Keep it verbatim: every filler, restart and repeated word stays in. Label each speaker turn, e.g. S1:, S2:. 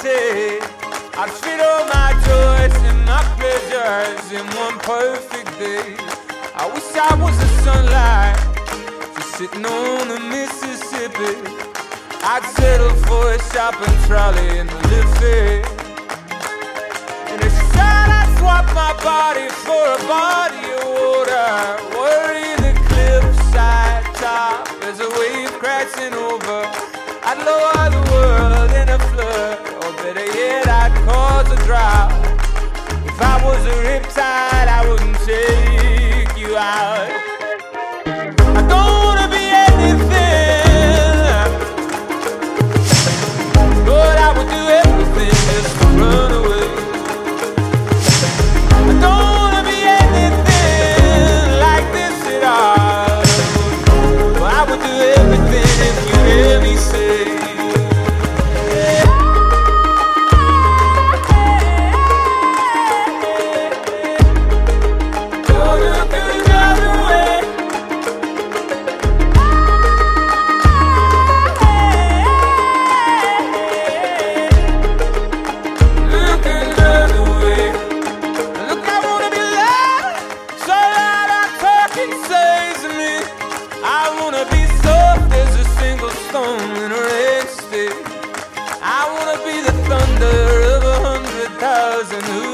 S1: say I'd fit all my joys and my pleasures in one perfect day. I wish I was the sunlight, just sitting on the Mississippi. I'd settle for a shopping trolley in the Liffey. In a shot I'd swap my body for a body of water, worry the cliffside top as a wave crashing over. I'd lower the world in a flood, or better yet, I'd cause a drought. If I was a riptide, I wouldn't take you out. I don't wanna be anything, but I would do everything just to run away. I don't wanna be anything like this at all, but I would do everything if you hear me say. I wanna be the thunder of a hundred thousand.